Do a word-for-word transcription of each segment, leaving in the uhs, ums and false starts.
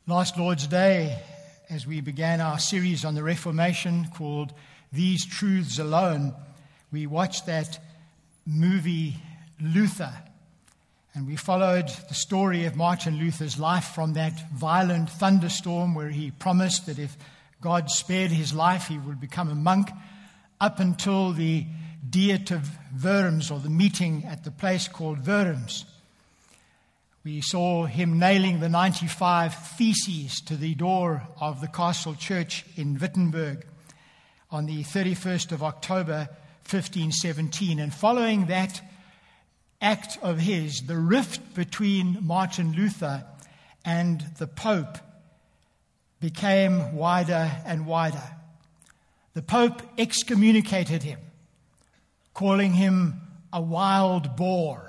Last Lord's Day, as we began our series on the Reformation called These Truths Alone, we watched that movie Luther, and we followed the story of Martin Luther's life from that violent thunderstorm where he promised that if God spared his life, he would become a monk, up until the Diet of Worms, or the meeting at the place called Worms. We saw him nailing the ninety-five Theses to the door of the castle church in Wittenberg on the thirty-first of October, fifteen seventeen. And following that act of his, the rift between Martin Luther and the Pope became wider and wider. The Pope excommunicated him, calling him a wild boar.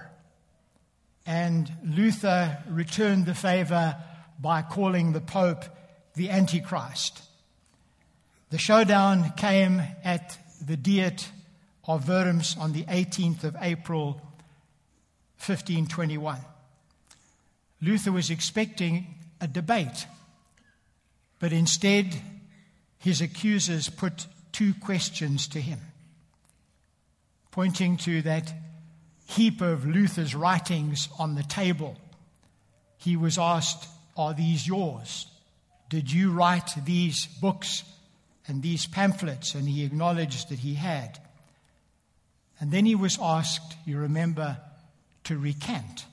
And Luther returned the favor by calling the Pope the Antichrist. The showdown came at the Diet of Worms on the eighteenth of April, fifteen twenty-one. Luther was expecting a debate, but instead his accusers put two questions to him, pointing to that heap of Luther's writings on the table. He was asked, "Are these yours? Did you write these books and these pamphlets?" And he acknowledged that he had. And then he was asked, you remember, to recant.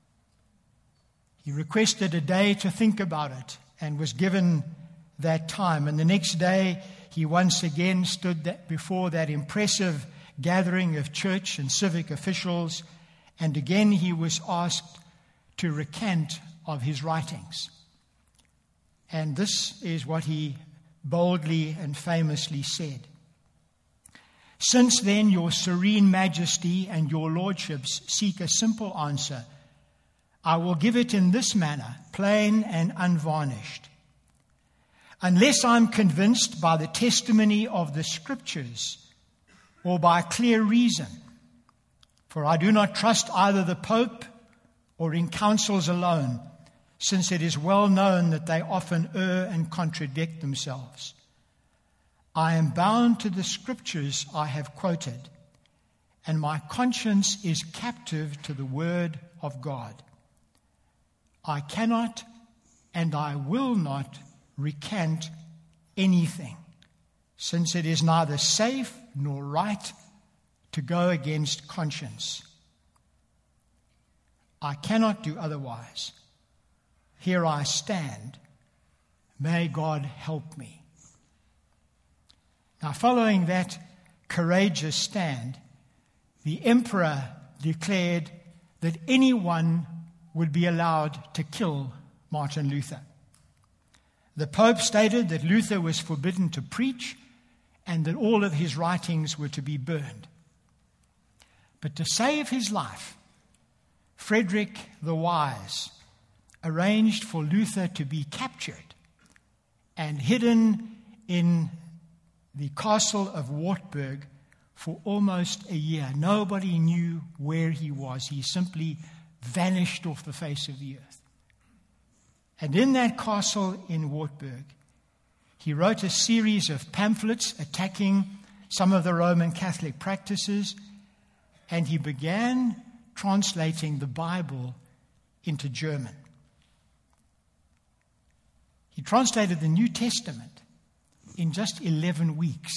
He requested a day to think about it and was given that time. And the next day, he once again stood before that impressive gathering of church and civic officials, and again he was asked to recant of his writings. And this is what he boldly and famously said: "Since then your serene majesty and your lordships seek a simple answer, I will give it in this manner, plain and unvarnished. Unless I'm convinced by the testimony of the Scriptures or by clear reason, for I do not trust either the Pope or in councils alone, since it is well known that they often err and contradict themselves. I am bound to the Scriptures I have quoted, and my conscience is captive to the Word of God. I cannot and I will not recant anything, since it is neither safe nor right to go against conscience. I cannot do otherwise. Here I stand. May God help me." Now, following that courageous stand, the emperor declared that anyone would be allowed to kill Martin Luther. The Pope stated that Luther was forbidden to preach and that all of his writings were to be burned. But to save his life, Frederick the Wise arranged for Luther to be captured and hidden in the castle of Wartburg for almost a year. Nobody knew where he was. He simply vanished off the face of the earth. And in that castle in Wartburg, he wrote a series of pamphlets attacking some of the Roman Catholic practices, and he began translating the Bible into German. He translated the New Testament in just eleven weeks.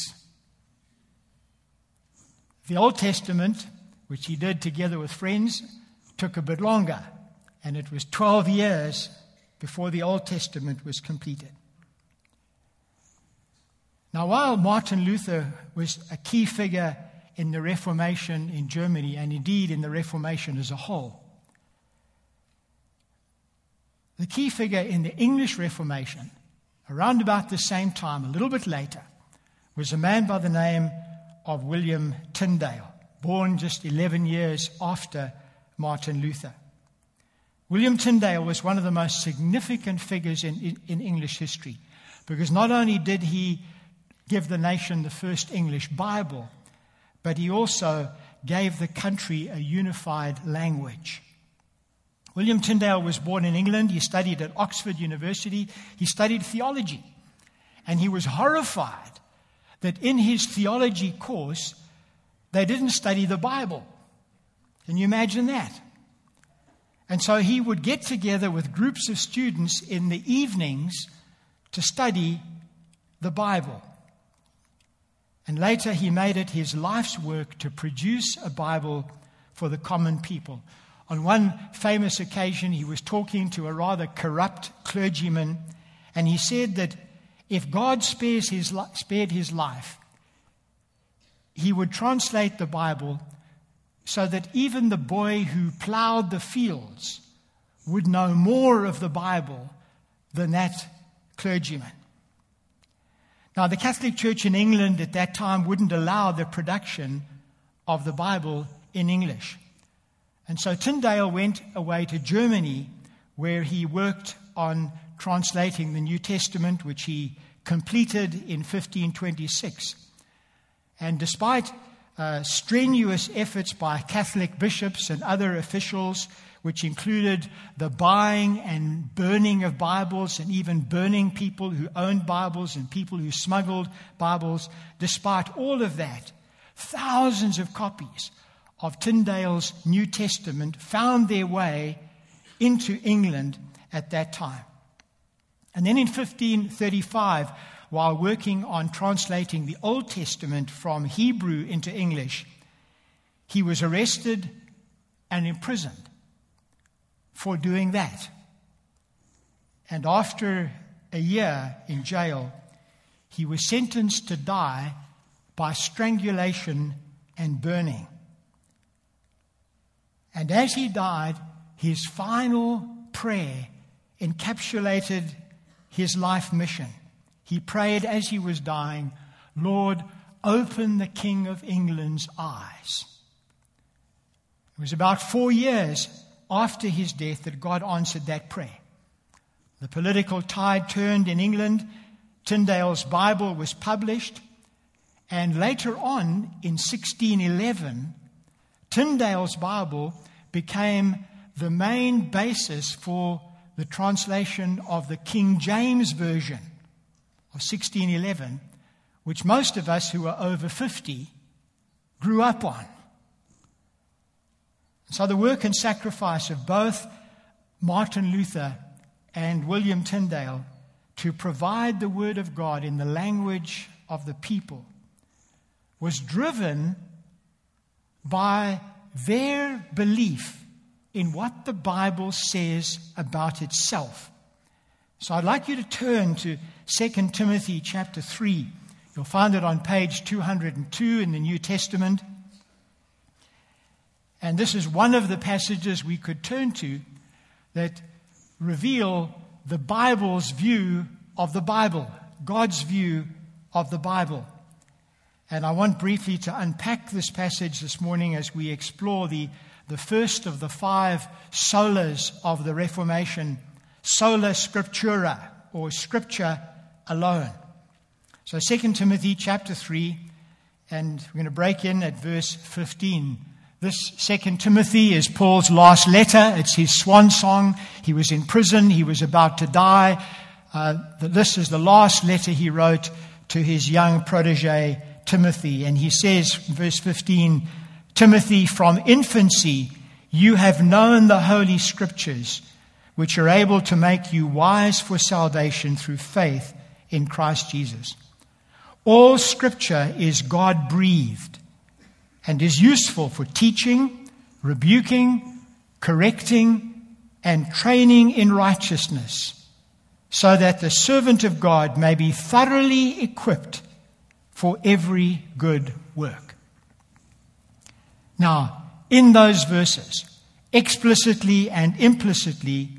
The Old Testament, which he did together with friends, took a bit longer, and it was twelve years before the Old Testament was completed. Now, while Martin Luther was a key figure in the Reformation in Germany, and indeed in the Reformation as a whole, the key figure in the English Reformation, around about the same time, a little bit later, was a man by the name of William Tyndale, born just eleven years after Martin Luther. William Tyndale was one of the most significant figures in, in, in English history, because not only did he give the nation the first English Bible, but he also gave the country a unified language. William Tyndale was born in England. He studied at Oxford University. He studied theology. And he was horrified that in his theology course, they didn't study the Bible. Can you imagine that? And so he would get together with groups of students in the evenings to study the Bible. And later he made it his life's work to produce a Bible for the common people. On one famous occasion, he was talking to a rather corrupt clergyman, and he said that if God spares his li- spared his life, he would translate the Bible so that even the boy who plowed the fields would know more of the Bible than that clergyman. Now, the Catholic Church in England at that time wouldn't allow the production of the Bible in English. And so Tyndale went away to Germany, where he worked on translating the New Testament, which he completed in fifteen twenty-six. And despite uh, strenuous efforts by Catholic bishops and other officials, which included the buying and burning of Bibles and even burning people who owned Bibles and people who smuggled Bibles, despite all of that, thousands of copies of Tyndale's New Testament found their way into England at that time. And then in fifteen thirty-five, while working on translating the Old Testament from Hebrew into English, he was arrested and imprisoned for doing that. And after a year in jail, he was sentenced to die by strangulation and burning. And as he died, his final prayer encapsulated his life mission. He prayed as he was dying, "Lord, open the King of England's eyes." It was about four years after his death that God answered that prayer. The political tide turned in England. Tyndale's Bible was published. And later on, in sixteen eleven, Tyndale's Bible became the main basis for the translation of the King James Version of sixteen eleven, which most of us who are over fifty grew up on. So the work and sacrifice of both Martin Luther and William Tyndale to provide the Word of God in the language of the people was driven by their belief in what the Bible says about itself. So I'd like you to turn to Second Timothy chapter three. You'll find it on page two hundred two in the New Testament. And this is one of the passages we could turn to that reveal the Bible's view of the Bible, God's view of the Bible. And I want briefly to unpack this passage this morning as we explore the, the first of the five solas of the Reformation, sola scriptura, or scripture alone. So Second Timothy chapter three, and we're going to break in at verse fifteen. This Second Timothy is Paul's last letter. It's his swan song. He was in prison. He was about to die. Uh, this is the last letter he wrote to his young protege, Timothy. And he says, verse fifteen, "Timothy, from infancy you have known the Holy Scriptures, which are able to make you wise for salvation through faith in Christ Jesus. All Scripture is God-breathed and is useful for teaching, rebuking, correcting, and training in righteousness, so that the servant of God may be thoroughly equipped for every good work." Now, in those verses, explicitly and implicitly,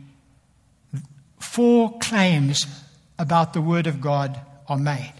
four claims about the Word of God are made.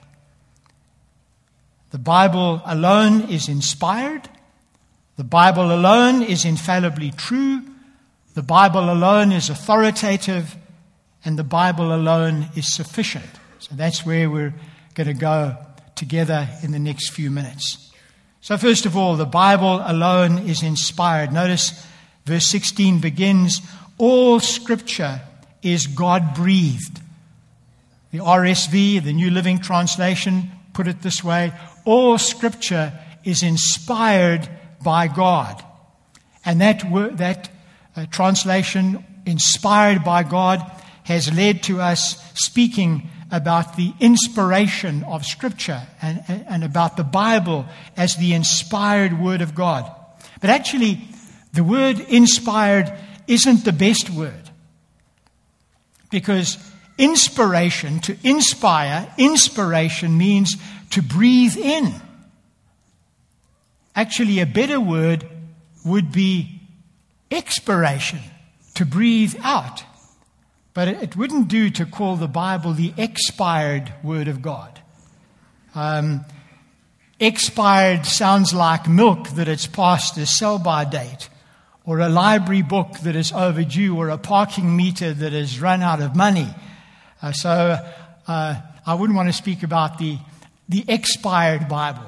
The Bible alone is inspired. The Bible alone is infallibly true. The Bible alone is authoritative. And the Bible alone is sufficient. So that's where we're going to go together in the next few minutes. So first of all, the Bible alone is inspired. Notice verse sixteen begins, all Scripture is God-breathed. The R S V, the New Living Translation, put it this way: all Scripture is inspired by God. And that word, that uh, translation, inspired by God, has led to us speaking about the inspiration of Scripture and, and about the Bible as the inspired Word of God. But actually, the word inspired isn't the best word. Because inspiration, to inspire, inspiration means to breathe in. Actually, a better word would be expiration, to breathe out. But it wouldn't do to call the Bible the expired Word of God. Um, expired sounds like milk that it's past the sell-by date, or a library book that is overdue, or a parking meter that has run out of money. Uh, so uh, I wouldn't want to speak about the, the expired Bible.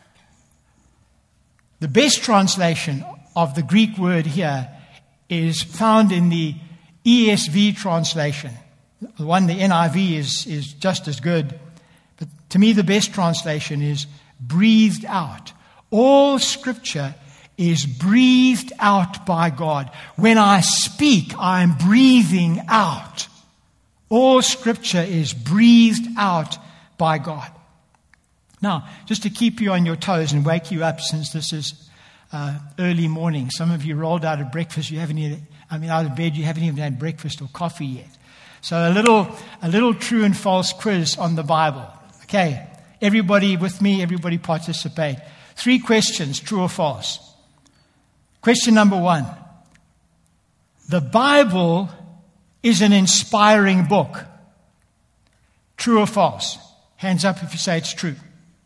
The best translation of the Greek word here is found in the E S V translation. The one, the N I V, is, is just as good. But to me, the best translation is breathed out. All Scripture is breathed out by God. When I speak, I'm breathing out. All Scripture is breathed out by God. Now, just to keep you on your toes and wake you up, since this is uh, early morning. Some of you rolled out of breakfast. You haven't even, I mean, out of bed. You haven't even had breakfast or coffee yet. So a little, a little true and false quiz on the Bible. Okay, everybody with me. Everybody participate. Three questions: true or false. Question number one: the Bible is an inspiring book. True or false? Hands up if you say it's true.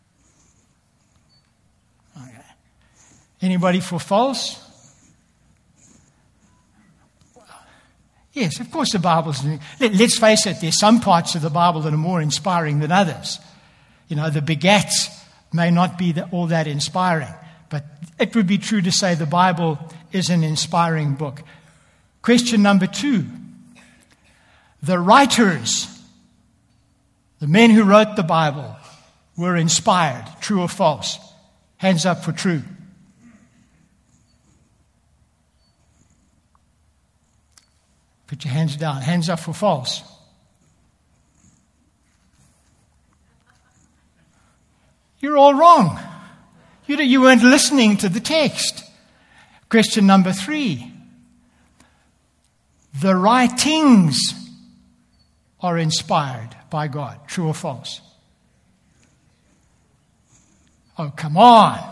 Okay. Anybody for false? Yes, of course the Bible's... Let's face it, there's some parts of the Bible that are more inspiring than others. You know, the begats may not be all that inspiring, but it would be true to say the Bible is an inspiring book. Question number two: the writers, the men who wrote the Bible, were inspired. True or false? Hands up for true. Put your hands down. Hands up for false. You're all wrong. You, you weren't listening to the text. Question number three: the writings are inspired by God. True or false? Oh, come on.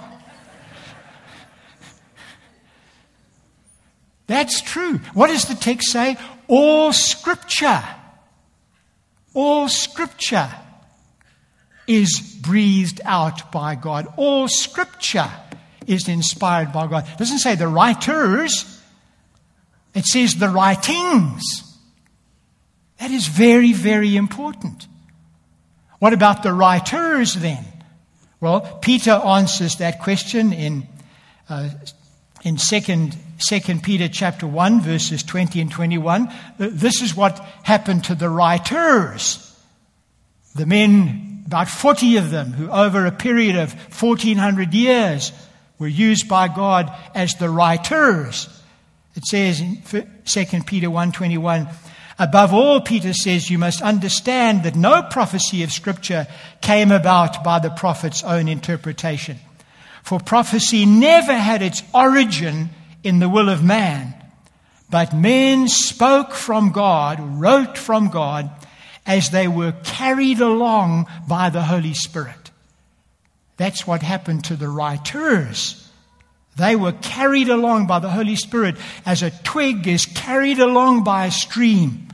That's true. What does the text say? All Scripture, all Scripture is breathed out by God. All Scripture is inspired by God. It doesn't say the writers. It says the writings. That is very, very important. What about the writers then? Well, Peter answers that question in uh, in second Second Peter chapter one, verses twenty and twenty-one. This is what happened to the writers, the men, about forty of them, who over a period of fourteen hundred years were used by God as the writers. It says in Second Peter one twenty-one, above all, Peter says, you must understand that no prophecy of Scripture came about by the prophet's own interpretation. For prophecy never had its origin in the will of man, but men spoke from God, wrote from God, as they were carried along by the Holy Spirit. That's what happened to the writers. They were carried along by the Holy Spirit as a twig is carried along by a stream.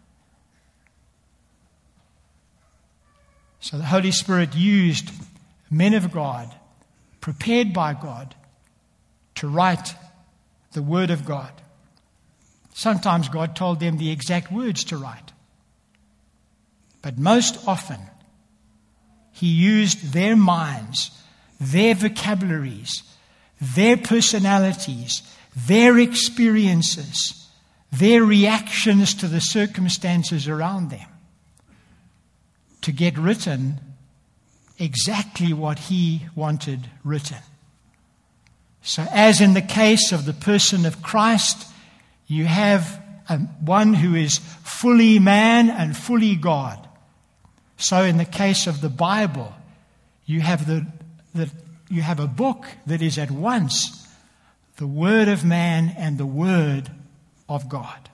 So the Holy Spirit used men of God, prepared by God, to write the Word of God. Sometimes God told them the exact words to write. But most often, He used their minds, their vocabularies, their personalities, their experiences, their reactions to the circumstances around them to get written exactly what he wanted written. So as in the case of the person of Christ, you have a, one who is fully man and fully God. So in the case of the Bible, you have the, the you have a book that is at once the Word of man and the Word of God.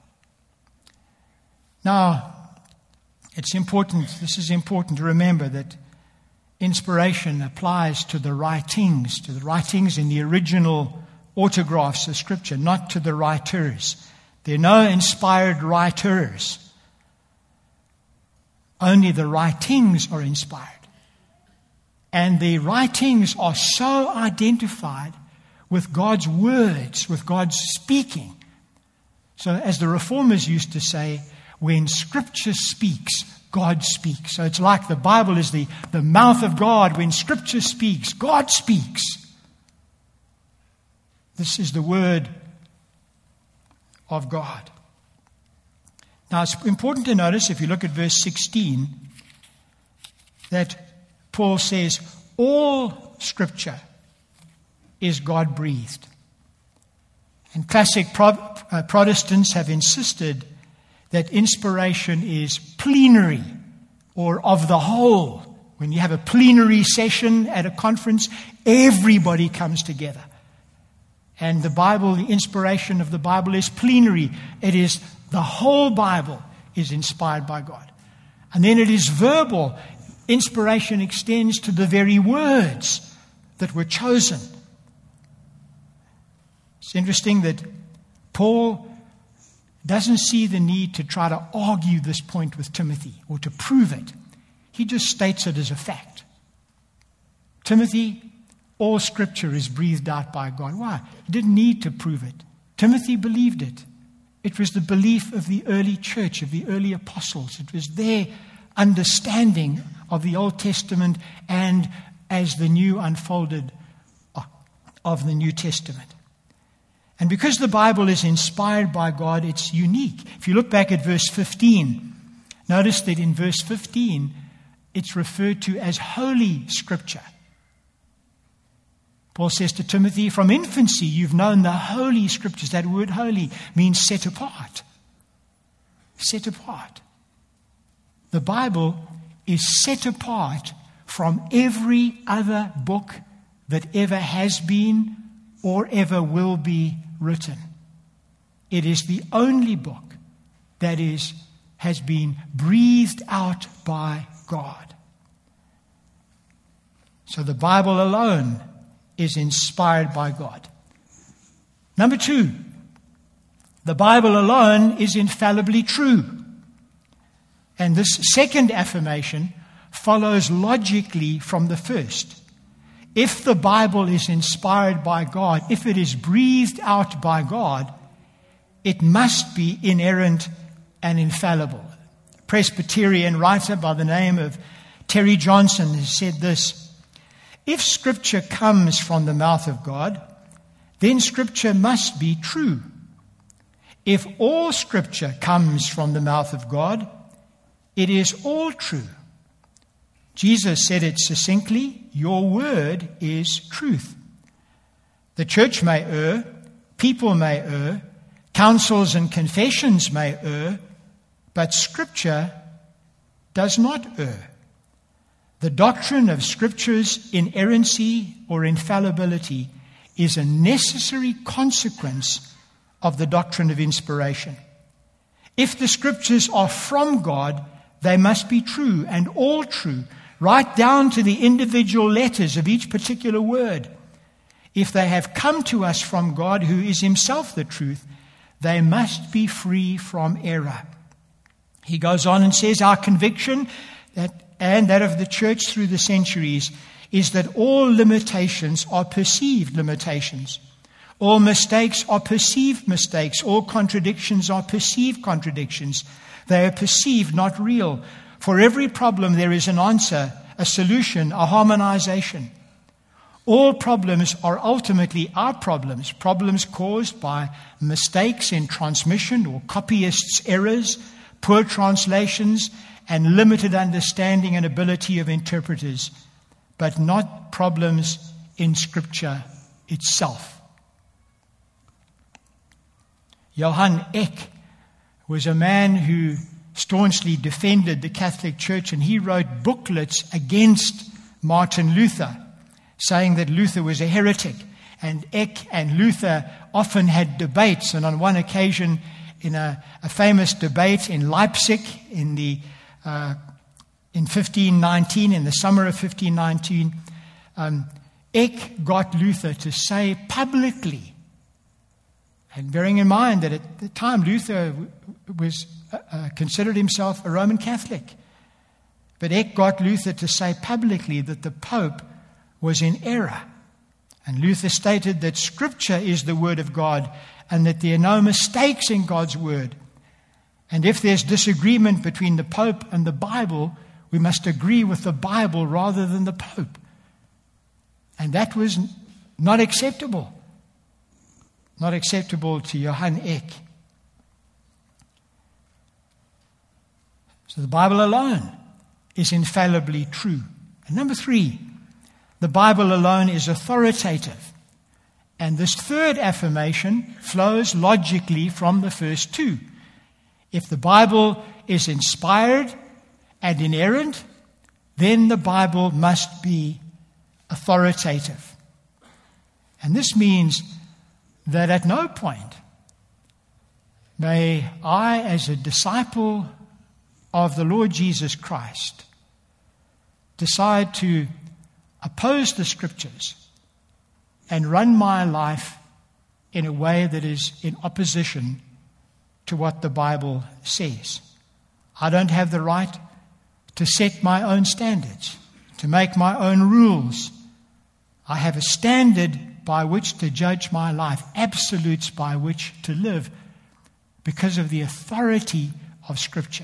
Now, it's important, this is important to remember that inspiration applies to the writings, to the writings in the original autographs of Scripture, not to the writers. There are no inspired writers. Only the writings are inspired. And the writings are so identified with God's words, with God's speaking. So as the Reformers used to say, when Scripture speaks, God speaks. So it's like the Bible is the, the mouth of God. When Scripture speaks, God speaks. This is the Word of God. Now it's important to notice, if you look at verse sixteen, that Paul says, all Scripture is God-breathed. And classic Pro- uh, Protestants have insisted that inspiration is plenary, or of the whole. When you have a plenary session at a conference, everybody comes together. And the Bible, the inspiration of the Bible is plenary. It is the whole Bible is inspired by God. And then it is verbal. Inspiration extends to the very words that were chosen. It's interesting that Paul doesn't see the need to try to argue this point with Timothy or to prove it. He just states it as a fact. Timothy, all Scripture is breathed out by God. Why? He didn't need to prove it. Timothy believed it. It was the belief of the early church, of the early apostles. It was their understanding of the Old Testament and as the new unfolded of the New Testament. And because the Bible is inspired by God, it's unique. If you look back at verse fifteen, notice that in verse fifteen, it's referred to as Holy Scripture. Paul says to Timothy, from infancy you've known the Holy Scriptures. That word holy means set apart. Set apart. The Bible is set apart from every other book that ever has been or ever will be written. It is the only book that is has been breathed out by God. So the Bible alone is inspired by God. Number two, the Bible alone is infallibly true. And this second affirmation follows logically from the first. If the Bible is inspired by God, if it is breathed out by God, it must be inerrant and infallible. A Presbyterian writer by the name of Terry Johnson has said this: if Scripture comes from the mouth of God, then Scripture must be true. If all Scripture comes from the mouth of God, it is all true. Jesus said it succinctly, your word is truth. The church may err, people may err, councils and confessions may err, but Scripture does not err. The doctrine of Scripture's inerrancy or infallibility is a necessary consequence of the doctrine of inspiration. If the Scriptures are from God, they must be true and all true, right down to the individual letters of each particular word. If they have come to us from God, who is himself the truth, they must be free from error. He goes on and says, our conviction that and that of the church through the centuries is that all limitations are perceived limitations. All mistakes are perceived mistakes. All contradictions are perceived contradictions. They are perceived, not real. For every problem there is an answer, a solution, a harmonization. All problems are ultimately our problems, problems caused by mistakes in transmission or copyists' errors, poor translations, and limited understanding and ability of interpreters, but not problems in Scripture itself. Johann Eck was a man who staunchly defended the Catholic Church, and he wrote booklets against Martin Luther, saying that Luther was a heretic. And Eck and Luther often had debates, and on one occasion, in a, a famous debate in Leipzig in the uh, in fifteen nineteen, in the summer of fifteen nineteen, um, Eck got Luther to say publicly, and bearing in mind that at the time Luther was uh, uh, considered himself a Roman Catholic, but Eck got Luther to say publicly that the Pope was in error. And Luther stated that Scripture is the Word of God and that there are no mistakes in God's Word. And if there's disagreement between the Pope and the Bible, we must agree with the Bible rather than the Pope. And that was not acceptable. Not acceptable to Johann Eck. So the Bible alone is infallibly true. And number three, the Bible alone is authoritative. And this third affirmation flows logically from the first two. If the Bible is inspired and inerrant, then the Bible must be authoritative. And this means that at no point may I, as a disciple of the Lord Jesus Christ, decide to oppose the Scriptures and run my life in a way that is in opposition to what the Bible says. I don't have the right to set my own standards, to make my own rules. I have a standard by which to judge my life, absolutes by which to live, because of the authority of Scripture.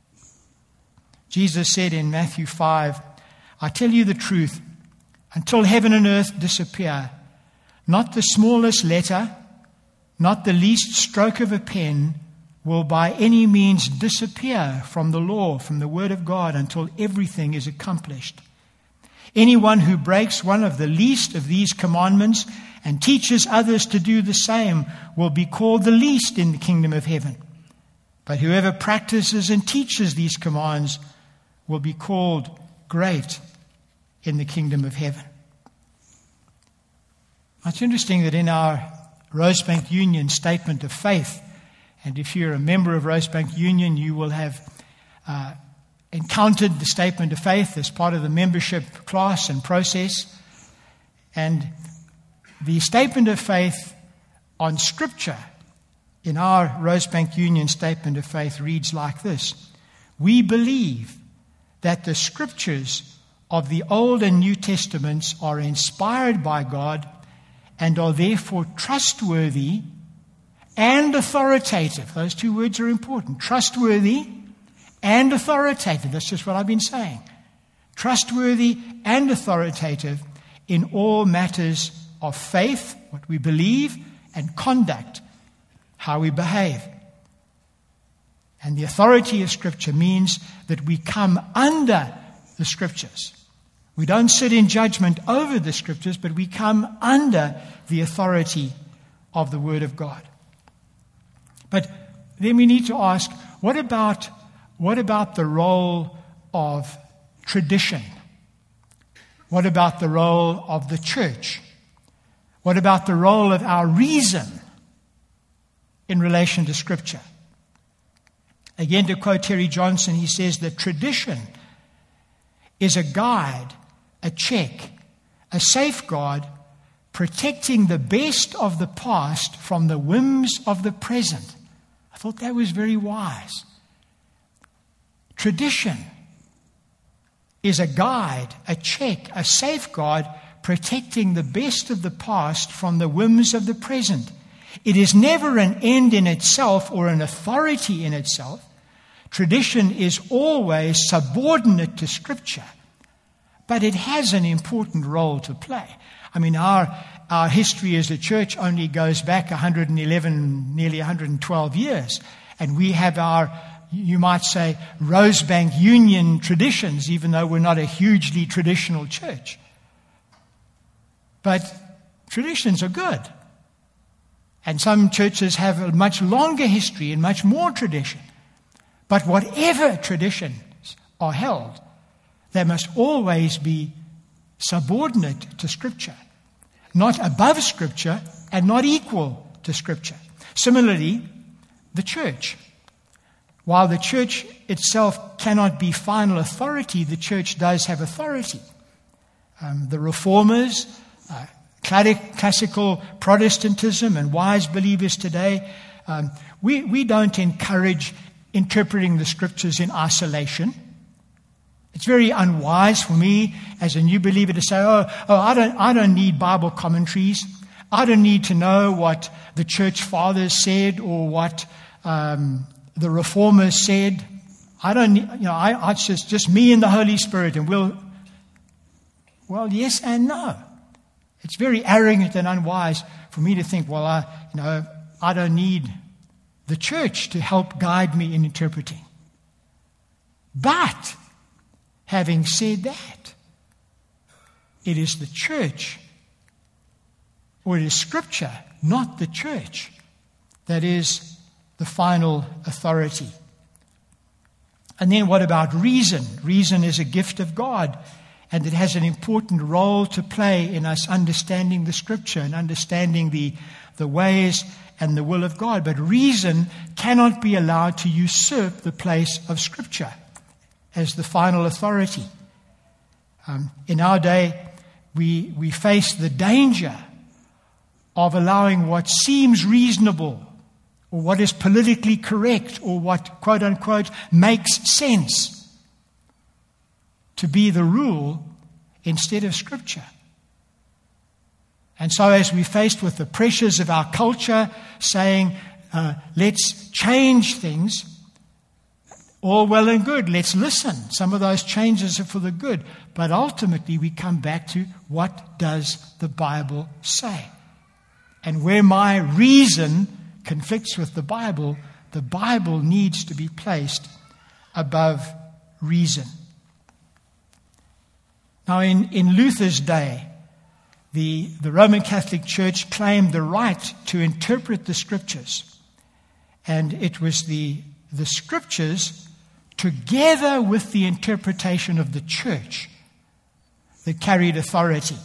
Jesus said in Matthew five, I tell you the truth, until heaven and earth disappear, not the smallest letter, not the least stroke of a pen will by any means disappear from the law, from the Word of God, until everything is accomplished. Anyone who breaks one of the least of these commandments and teaches others to do the same will be called the least in the kingdom of heaven. But whoever practices and teaches these commands will be called great in the kingdom of heaven. It's interesting that in our Rosebank Union statement of faith, and if you're a member of Rosebank Union, you will have uh, encountered the statement of faith as part of the membership class and process. And the statement of faith on Scripture in our Rosebank Union statement of faith reads like this. We believe that the Scriptures of the Old and New Testaments are inspired by God and are therefore trustworthy and authoritative. Those two words are important. Trustworthy and authoritative. That's just what I've been saying. Trustworthy and authoritative in all matters of faith, what we believe, and conduct, how we behave. And the authority of Scripture means that we come under the Scriptures. We don't sit in judgment over the Scriptures, but we come under the authority of the Word of God. But then we need to ask, what about, what about the role of tradition? What about the role of the church? What about the role of our reason in relation to Scripture? Again, to quote Terry Johnson, he says that tradition is a guide, a check, a safeguard, protecting the best of the past from the whims of the present. I thought that was very wise. Tradition is a guide, a check, a safeguard, protecting the best of the past from the whims of the present. It is never an end in itself or an authority in itself. Tradition is always subordinate to Scripture, but it has an important role to play. I mean, our our history as a church only goes back one hundred eleven, nearly one hundred twelve years. And we have our, you might say, Rosebank Union traditions, even though we're not a hugely traditional church. But traditions are good. And some churches have a much longer history and much more tradition. But whatever traditions are held, they must always be subordinate to Scripture, not above Scripture and not equal to Scripture. Similarly, the church. While the church itself cannot be final authority, the church does have authority. Um, the reformers, uh, classical Protestantism and wise believers today, um, we, we don't encourage interpreting the Scriptures in isolation. It's very unwise for me as a new believer to say, oh, oh I don't, I don't need Bible commentaries. I don't need to know what the church fathers said or what um, the reformers said. I don't need, you know, I, I just, just me and the Holy Spirit and we'll, well, yes and no. It's very arrogant and unwise for me to think, well, I, you know, I don't need the church to help guide me in interpreting. But having said that, it is the church, or it is Scripture, not the church, that is the final authority. And then what about reason? Reason is a gift of God, and it has an important role to play in us understanding the Scripture and understanding the, the ways and the will of God. But reason cannot be allowed to usurp the place of Scripture as the final authority. Um, in our day, we, we face the danger of allowing what seems reasonable or what is politically correct or what, quote unquote, makes sense to be the rule instead of Scripture. And so as we're faced with the pressures of our culture saying, uh, let's change things, all well and good, let's listen. Some of those changes are for the good. But ultimately we come back to, what does the Bible say? And where my reason conflicts with the Bible, the Bible needs to be placed above reason. Now in, in Luther's day, the, the Roman Catholic Church claimed the right to interpret the Scriptures. And it was the, the Scriptures together with the interpretation of the church that carried authority.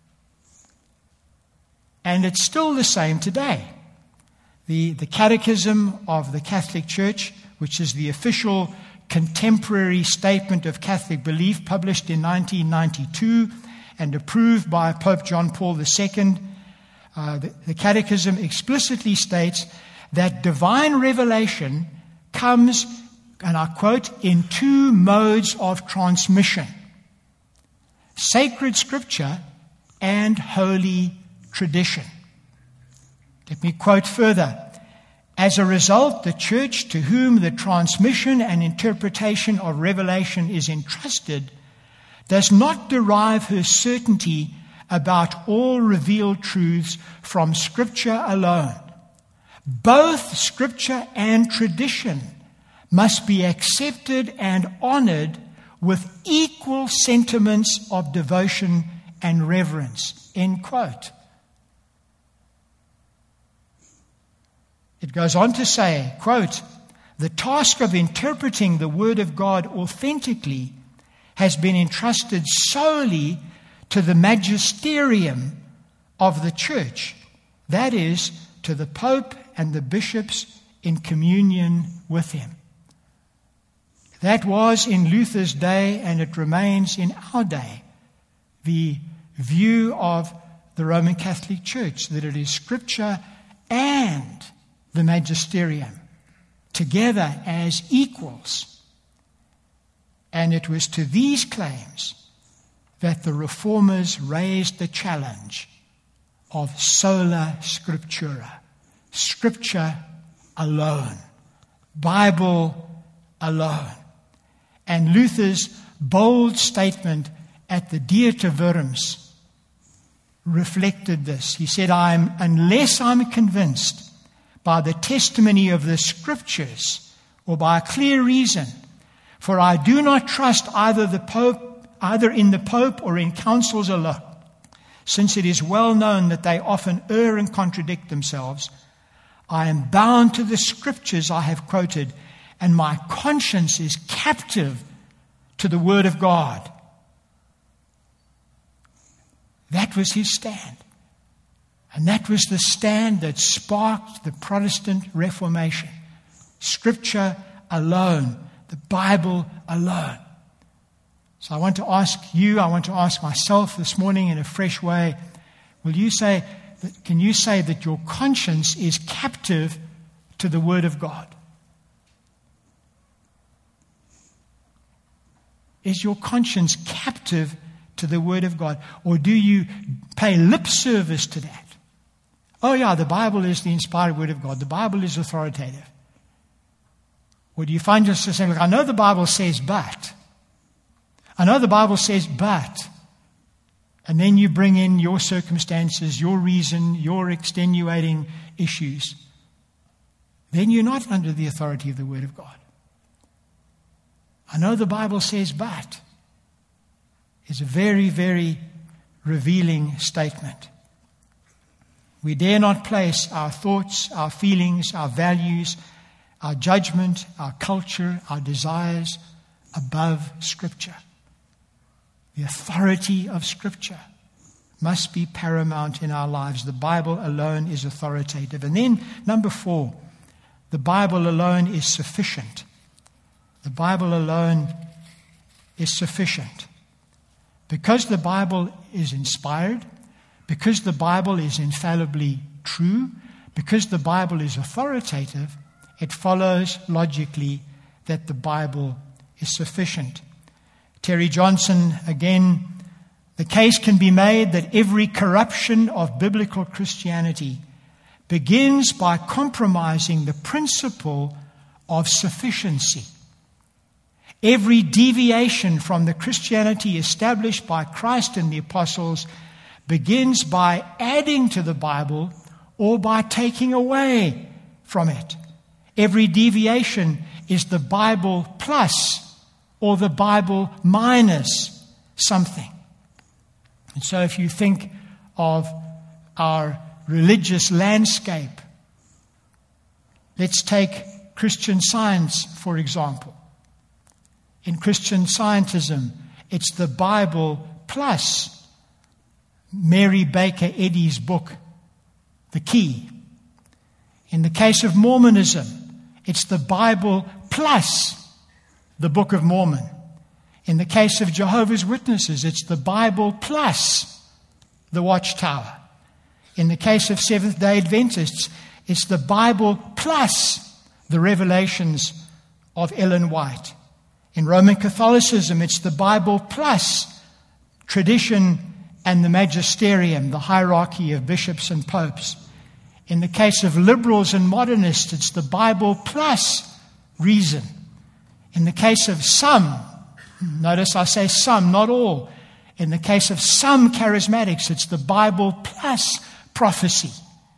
And it's still the same today. The, the Catechism of the Catholic Church, which is the official contemporary statement of Catholic belief, published in nineteen ninety-two and approved by Pope John Paul the Second, uh, the, the Catechism explicitly states that divine revelation comes, and I quote, in two modes of transmission: sacred Scripture and holy tradition. Let me quote further. As a result, the church to whom the transmission and interpretation of revelation is entrusted does not derive her certainty about all revealed truths from Scripture alone. Both Scripture and tradition must be accepted and honored with equal sentiments of devotion and reverence. End quote. It goes on to say, quote, the task of interpreting the Word of God authentically has been entrusted solely to the magisterium of the church, that is, to the Pope and the bishops in communion with him. That was in Luther's day, and it remains in our day, the view of the Roman Catholic Church, that it is Scripture and the magisterium together as equals. And it was to these claims that the Reformers raised the challenge of sola scriptura, Scripture alone, Bible alone. And Luther's bold statement at the Dieter Wurms reflected this. He said, I'm, unless I'm convinced by the testimony of the Scriptures or by a clear reason, for I do not trust either the Pope, either in the Pope or in councils alone, since it is well known that they often err and contradict themselves, I am bound to the Scriptures I have quoted, and my conscience is captive to the Word of God. That was his stand. And that was the stand that sparked the Protestant Reformation. Scripture alone, the Bible alone. So I want to ask you, I want to ask myself this morning in a fresh way, will you say, that, can you say that your conscience is captive to the Word of God? Is your conscience captive to the Word of God? Or do you pay lip service to that? Oh yeah, the Bible is the inspired Word of God. The Bible is authoritative. Or do you find yourself saying, look, I know the Bible says but. I know the Bible says but. And then you bring in your circumstances, your reason, your extenuating issues. Then you're not under the authority of the Word of God. I know the Bible says but. It's a very, very revealing statement. We dare not place our thoughts, our feelings, our values, our judgment, our culture, our desires above Scripture. The authority of Scripture must be paramount in our lives. The Bible alone is authoritative. And then, number four, the Bible alone is sufficient. The Bible alone is sufficient. Because the Bible is inspired, because the Bible is infallibly true, because the Bible is authoritative, it follows logically that the Bible is sufficient. Terry Johnson, again, the case can be made that every corruption of biblical Christianity begins by compromising the principle of sufficiency. Every deviation from the Christianity established by Christ and the apostles begins by adding to the Bible or by taking away from it. Every deviation is the Bible plus or the Bible minus something. And so if you think of our religious landscape, let's take Christian Science, for example. In Christian Scientism, it's the Bible plus Mary Baker Eddy's book, The Key. In the case of Mormonism, it's the Bible plus the Book of Mormon. In the case of Jehovah's Witnesses, it's the Bible plus the Watchtower. In the case of Seventh-day Adventists, it's the Bible plus the Revelations of Ellen White. In Roman Catholicism, it's the Bible plus tradition and the magisterium, the hierarchy of bishops and popes. In the case of liberals and modernists, it's the Bible plus reason. In the case of some, notice I say some, not all. In the case of some charismatics, it's the Bible plus prophecy.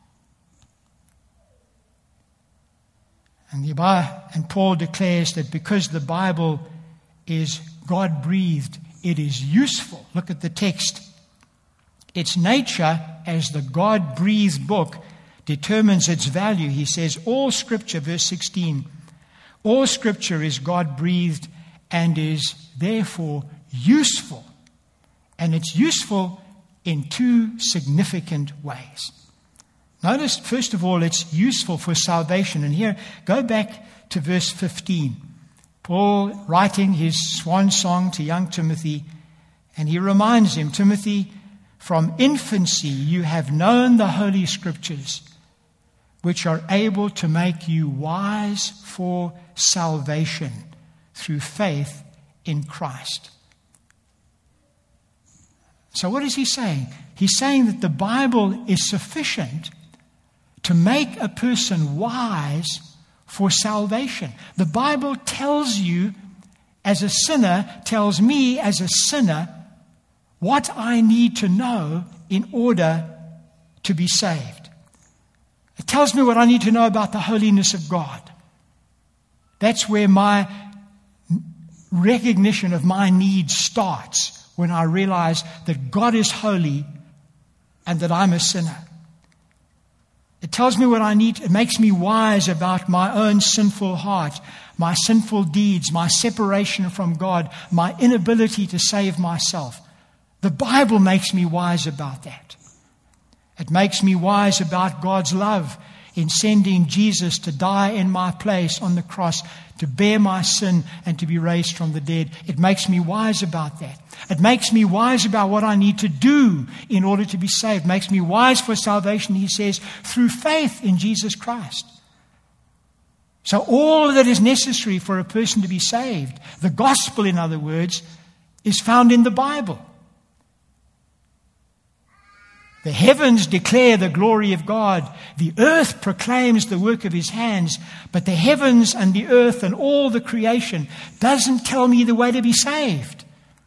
And, the, and Paul declares that because the Bible is God-breathed, it is useful. Look at the text. Its nature as the God-breathed book determines its value. He says, all Scripture, verse sixteen, all Scripture is God-breathed and is therefore useful. And it's useful in two significant ways. Notice, first of all, it's useful for salvation. And here, go back to verse fifteen. Paul writing his swan song to young Timothy, and he reminds him, Timothy, from infancy you have known the Holy Scriptures, which are able to make you wise for salvation through faith in Christ. So what is he saying? He's saying that the Bible is sufficient to make a person wise for salvation. The Bible tells you as a sinner, tells me as a sinner, what I need to know in order to be saved. It tells me what I need to know about the holiness of God. That's where my recognition of my needs starts, when I realize that God is holy and that I'm a sinner. It tells me what I need. It makes me wise about my own sinful heart, my sinful deeds, my separation from God, my inability to save myself. The Bible makes me wise about that. It makes me wise about God's love in sending Jesus to die in my place on the cross, to bear my sin and to be raised from the dead. It makes me wise about that. It makes me wise about what I need to do in order to be saved. It makes me wise for salvation, he says, through faith in Jesus Christ. So all that is necessary for a person to be saved, the gospel, in other words, is found in the Bible. The heavens declare the glory of God. The earth proclaims the work of his hands. But the heavens and the earth and all the creation doesn't tell me the way to be saved.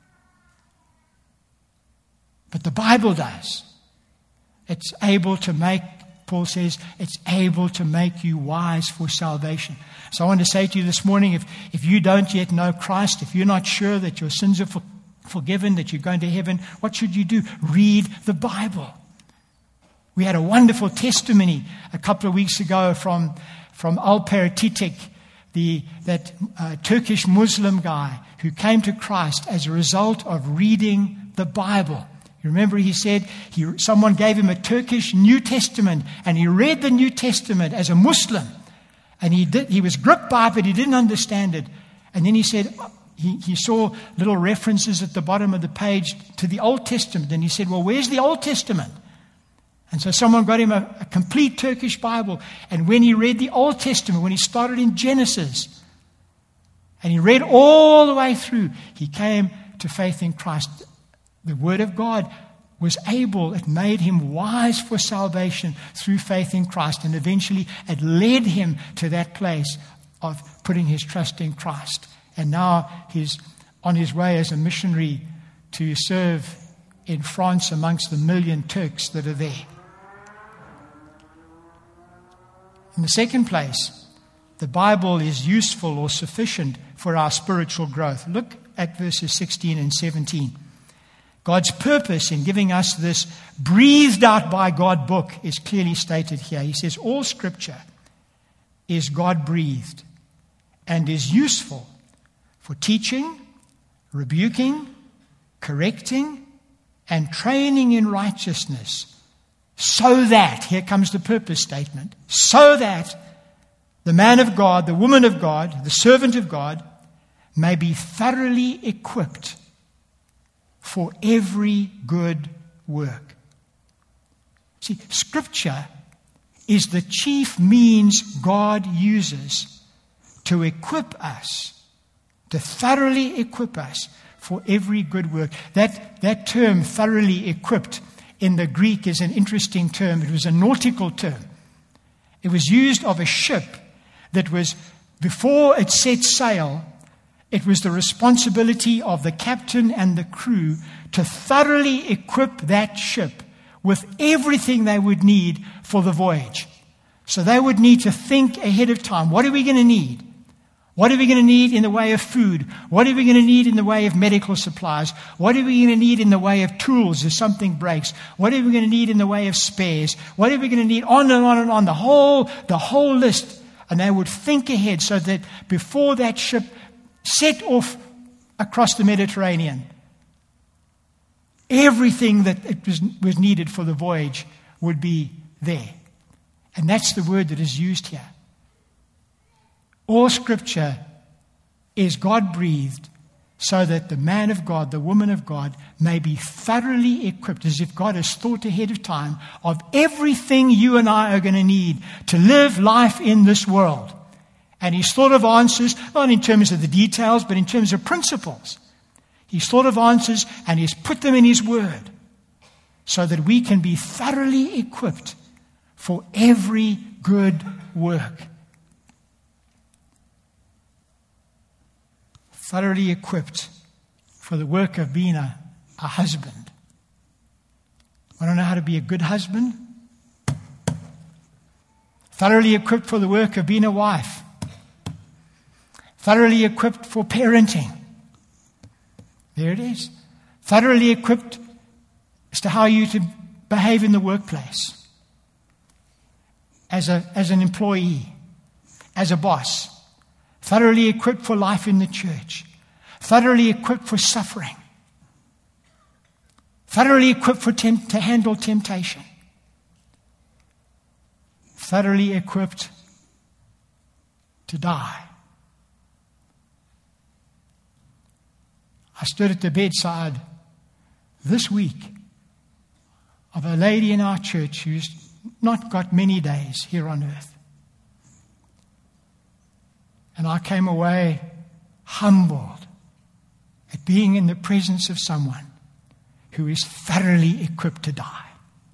But the Bible does. It's able to make, Paul says, it's able to make you wise for salvation. So I want to say to you this morning, if, if you don't yet know Christ, if you're not sure that your sins are for, forgiven, that you're going to heaven, what should you do? Read the Bible. We had a wonderful testimony a couple of weeks ago from, from Alper Titik, the, that uh, Turkish Muslim guy who came to Christ as a result of reading the Bible. You remember he said he, someone gave him a Turkish New Testament, and he read the New Testament as a Muslim. And he, did, he was gripped by it, but he didn't understand it. And then he said, he, he saw little references at the bottom of the page to the Old Testament. And he said, well, where's the Old Testament? And so someone got him a, a complete Turkish Bible. And when he read the Old Testament, when he started in Genesis, and he read all the way through, he came to faith in Christ. The Word of God was able, it made him wise for salvation through faith in Christ. And eventually it led him to that place of putting his trust in Christ. And now he's on his way as a missionary to serve in France amongst the million Turks that are there. In the second place, the Bible is useful or sufficient for our spiritual growth. Look at verses sixteen and seventeen. God's purpose in giving us this breathed out by God book is clearly stated here. He says, all Scripture is God-breathed and is useful for teaching, rebuking, correcting, and training in righteousness, so that, here comes the purpose statement, so that the man of God, the woman of God, the servant of God, may be thoroughly equipped for every good work. See, Scripture is the chief means God uses to equip us, to thoroughly equip us for every good work. That, that term, thoroughly equipped, in the Greek is an interesting term. It was a nautical term. It was used of a ship that was, before it set sail, it was the responsibility of the captain and the crew to thoroughly equip that ship with everything they would need for the voyage. So they would need to think ahead of time. What are we going to need? What are we going to need in the way of food? What are we going to need in the way of medical supplies? What are we going to need in the way of tools if something breaks? What are we going to need in the way of spares? What are we going to need? On and on and on. The whole, the whole list. And they would think ahead so that before that ship set off across the Mediterranean, everything that it was, was needed for the voyage would be there. And that's the word that is used here. All Scripture is God-breathed so that the man of God, the woman of God, may be thoroughly equipped, as if God has thought ahead of time of everything you and I are going to need to live life in this world. And He's thought of answers, not in terms of the details, but in terms of principles. He's thought of answers and He's put them in His Word so that we can be thoroughly equipped for every good work. Thoroughly equipped for the work of being a, a husband. Want to know how to be a good husband? Thoroughly equipped for the work of being a wife. Thoroughly equipped for parenting. There it is. Thoroughly equipped as to how you to behave in the workplace. As a, as an employee. As a boss. Thoroughly equipped for life in the church. Thoroughly equipped for suffering. Thoroughly equipped for temp- to handle temptation. Thoroughly equipped to die. I stood at the bedside this week of a lady in our church who's not got many days here on earth. And I came away humbled at being in the presence of someone who is thoroughly equipped to die.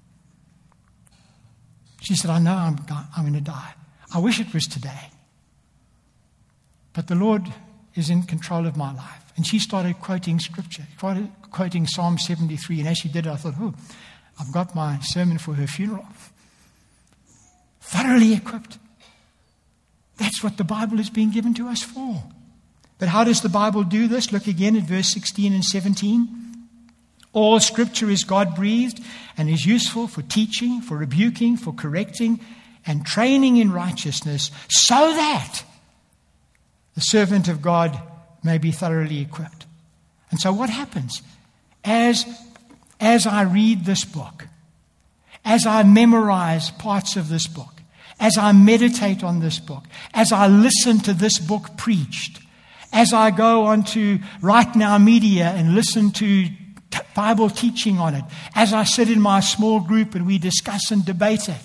She said, I know I'm, I'm going to die. I wish it was today. But the Lord is in control of my life. And she started quoting scripture, quoted, quoting Psalm seventy-three. And as she did it, I thought, oh, I've got my sermon for her funeral. Thoroughly equipped. That's what the Bible is being given to us for. But how does the Bible do this? Look again at verse sixteen and seventeen. All scripture is God-breathed and is useful for teaching, for rebuking, for correcting, and training in righteousness, so that the servant of God may be thoroughly equipped. And so what happens? As, as I read this book, as I memorize parts of this book, as I meditate on this book, as I listen to this book preached, as I go on to Right Now Media and listen to Bible teaching on it, as I sit in my small group and we discuss and debate it,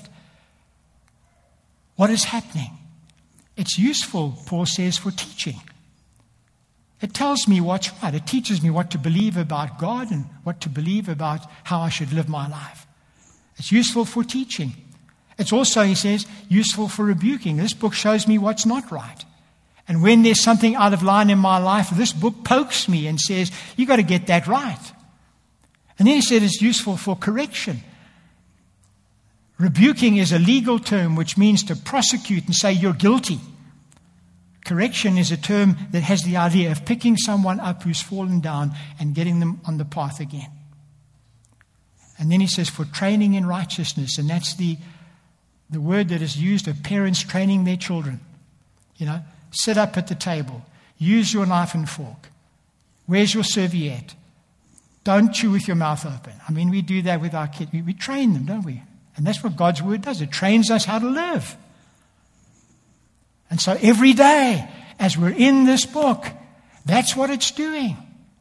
what is happening? It's useful, Paul says, for teaching. It tells me what's right. It teaches me what to believe about God and what to believe about how I should live my life. It's useful for teaching. It's also, he says, useful for rebuking. This book shows me what's not right. And when there's something out of line in my life, this book pokes me and says, you've got to get that right. And then he said it's useful for correction. Rebuking is a legal term which means to prosecute and say you're guilty. Correction is a term that has the idea of picking someone up who's fallen down and getting them on the path again. And then he says for training in righteousness, and that's the, the word that is used of parents training their children. You know, sit up at the table. Use your knife and fork. Where's your serviette? Don't chew with your mouth open. I mean, we do that with our kids. We, we train them, don't we? And that's what God's word does. It trains us how to live. And so every day, as we're in this book, that's what it's doing.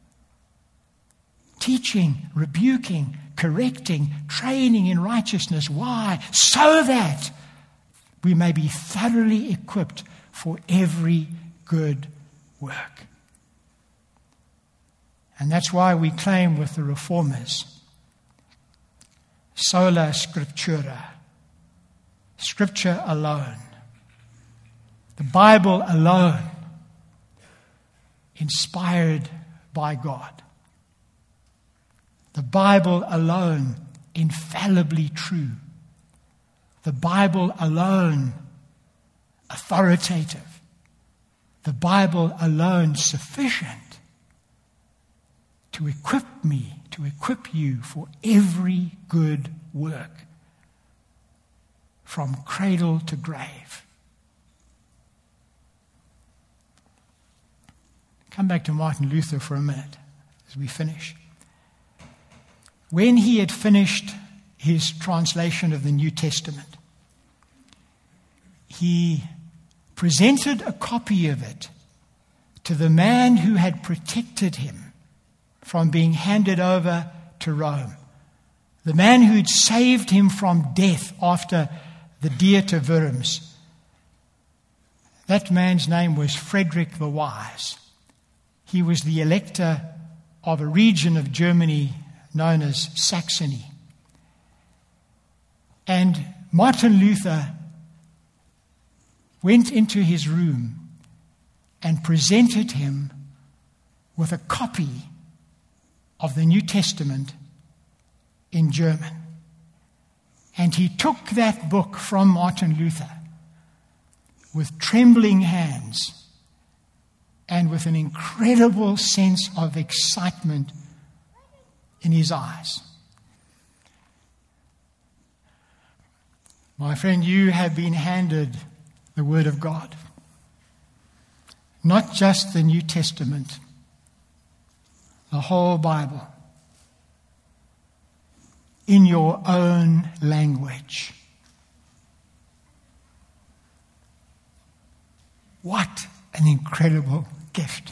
Teaching, rebuking, correcting, training in righteousness. Why? So that we may be thoroughly equipped for every good work. And that's why we claim with the Reformers, sola scriptura, Scripture alone, the Bible alone, inspired by God. The Bible alone, infallibly true. The Bible alone, authoritative. The Bible alone, sufficient to equip me, to equip you for every good work, from cradle to grave. Come back to Martin Luther for a minute as we finish. When he had finished his translation of the New Testament, he presented a copy of it to the man who had protected him from being handed over to Rome, the man who'd saved him from death after the Diet of Worms. That man's name was Frederick the Wise. He was the elector of a region of Germany known as Saxony. And Martin Luther went into his room and presented him with a copy of the New Testament in German. And he took that book from Martin Luther with trembling hands and with an incredible sense of excitement in his eyes. My friend, you have been handed the Word of God. Not just the New Testament, the whole Bible, in your own language. What an incredible gift.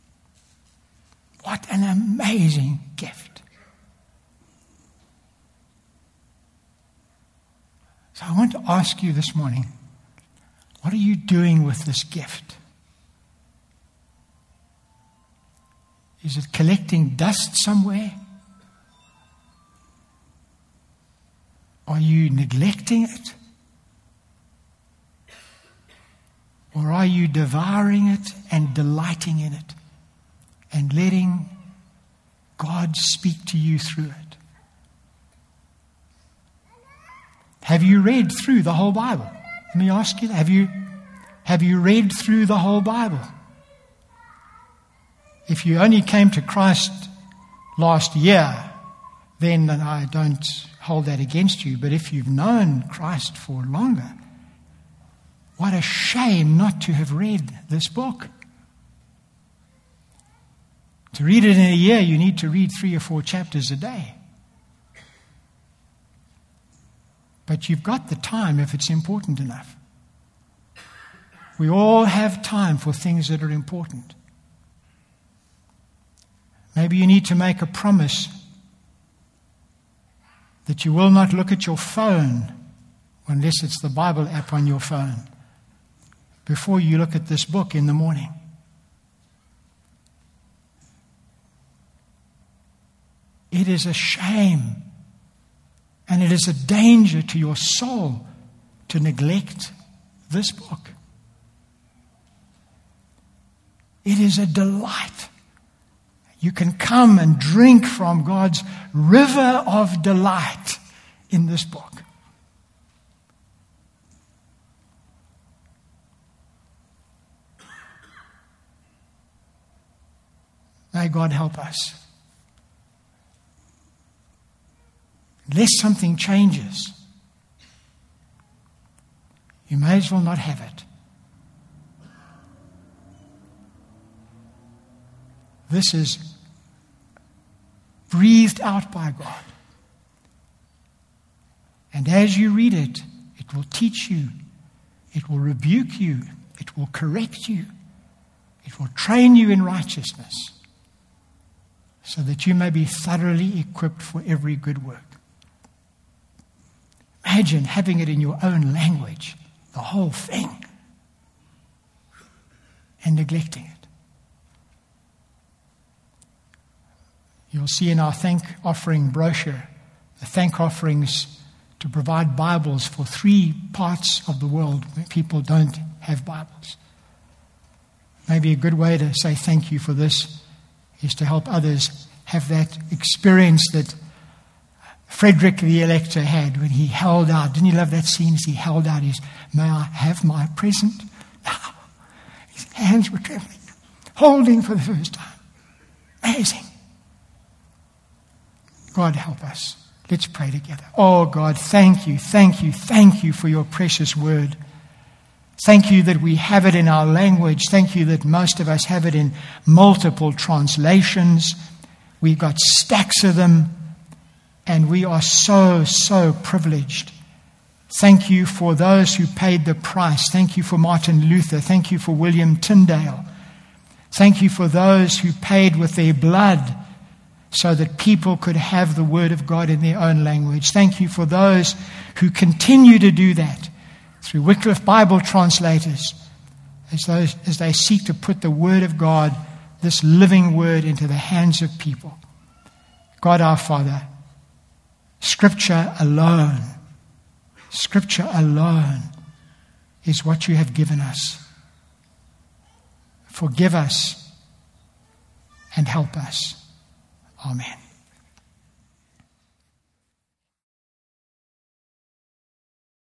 What an amazing gift. So I want to ask you this morning, what are you doing with this gift? Is it collecting dust somewhere? Are you neglecting it? Or are you devouring it and delighting in it and letting God speak to you through it? Have you read through the whole Bible? Let me ask you that. Have you, have you read through the whole Bible? If you only came to Christ last year, then I don't hold that against you. But if you've known Christ for longer, what a shame not to have read this book. To read it in a year, you need to read three or four chapters a day. But you've got the time if it's important enough. We all have time for things that are important. Maybe you need to make a promise that you will not look at your phone, unless it's the Bible app on your phone, before you look at this book in the morning. It is a shame and it is a danger to your soul to neglect this book. It is a delight. You can come and drink from God's river of delight in this book. May God help us. Unless something changes, you may as well not have it. This is breathed out by God. And as you read it, it will teach you, it will rebuke you, it will correct you, it will train you in righteousness, so that you may be thoroughly equipped for every good work. Imagine having it in your own language, the whole thing, and neglecting it. You'll see in our thank offering brochure, the thank offerings to provide Bibles for three parts of the world where people don't have Bibles. Maybe a good way to say thank you for this is to help others have that experience that Frederick the Elector had when he held out. Didn't you love that scene as he held out his, may I have my present? His hands were trembling, holding for the first time. Amazing. God help us. Let's pray together. Oh God, thank you, thank you, thank you for your precious word. Thank you that we have it in our language. Thank you that most of us have it in multiple translations. We've got stacks of them, and we are so, so privileged. Thank you for those who paid the price. Thank you for Martin Luther. Thank you for William Tyndale. Thank you for those who paid with their blood so that people could have the Word of God in their own language. Thank you for those who continue to do that through Wycliffe Bible translators as, those, as they seek to put the Word of God, this living Word, into the hands of people. God our Father, Scripture alone, Scripture alone is what you have given us. Forgive us and help us. Amen.